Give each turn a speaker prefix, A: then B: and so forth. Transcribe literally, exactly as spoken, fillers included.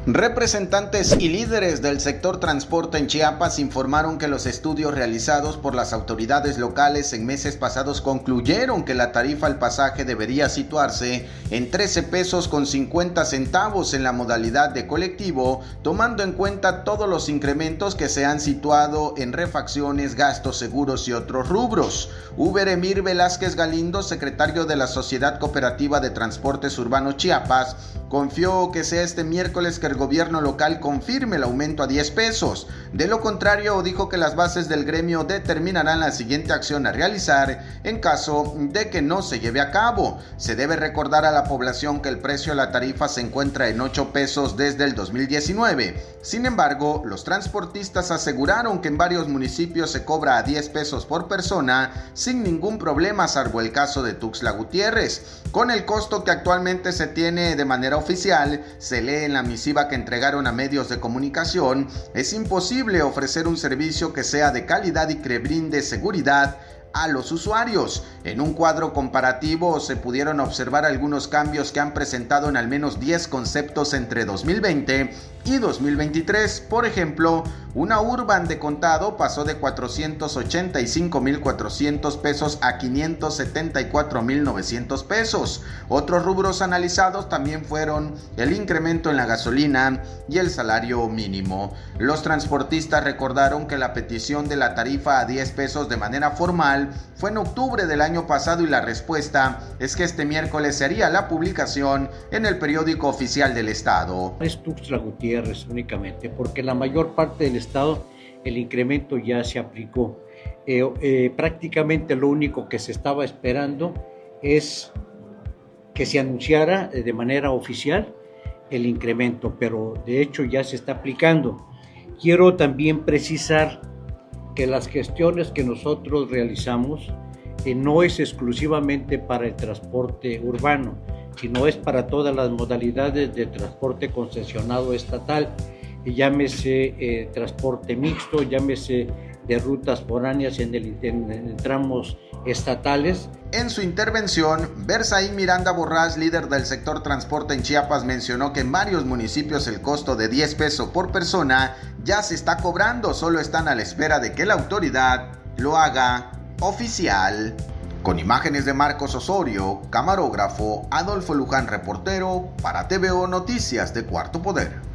A: Representantes y líderes del sector transporte en Chiapas informaron que los estudios realizados por las autoridades locales en meses pasados concluyeron que la tarifa al pasaje debería situarse en trece pesos con cincuenta centavos en la modalidad de colectivo, tomando en cuenta todos los incrementos que se han situado en refacciones, gastos, seguros y otros rubros. Uber Emir Velázquez Galindo, secretario de la Sociedad Cooperativa de Transportes Urbanos Chiapas, confió que sea este miércoles que el gobierno local confirme el aumento a diez pesos. De lo contrario, dijo que las bases del gremio determinarán la siguiente acción a realizar en caso de que no se lleve a cabo. Se debe recordar a la población que el precio de la tarifa se encuentra en ocho pesos desde el dos mil diecinueve. Sin embargo, los transportistas aseguraron que en varios municipios se cobra a diez pesos por persona sin ningún problema, salvo el caso de Tuxtla Gutiérrez. Con el costo que actualmente se tiene de manera oficial, se lee en la misiva que entregaron a medios de comunicación, es imposible ofrecer un servicio que sea de calidad y que brinde seguridad a los usuarios. En un cuadro comparativo se pudieron observar algunos cambios que han presentado en al menos diez conceptos entre dos mil veinte y dos mil veintitrés. Por ejemplo, una Urban de contado pasó de cuatrocientos ochenta y cinco mil cuatrocientos pesos a quinientos setenta y cuatro mil novecientos pesos. Otros rubros analizados también fueron el incremento en la gasolina y el salario mínimo. Los transportistas recordaron que la petición de la tarifa a diez pesos de manera formal fue en octubre del año pasado y la respuesta es que este miércoles se haría la publicación en el periódico oficial del estado.
B: Es Tuxtla Gutiérrez únicamente, porque la mayor parte del estado el incremento ya se aplicó. Eh, eh, prácticamente lo único que se estaba esperando es que se anunciara de manera oficial el incremento, pero de hecho ya se está aplicando. Quiero también precisar que las gestiones que nosotros realizamos eh, no es exclusivamente para el transporte urbano, sino es para todas las modalidades de transporte concesionado estatal, eh, llámese eh, transporte mixto, llámese de rutas foráneas en, el, en, en tramos estatales.
A: En su intervención, Berzaín Miranda Borrás, líder del sector transporte en Chiapas, mencionó que en varios municipios el costo de diez pesos por persona ya se está cobrando, solo están a la espera de que la autoridad lo haga oficial. Con imágenes de Marcos Osorio, camarógrafo Adolfo Luján, reportero para T V O Noticias de Cuarto Poder.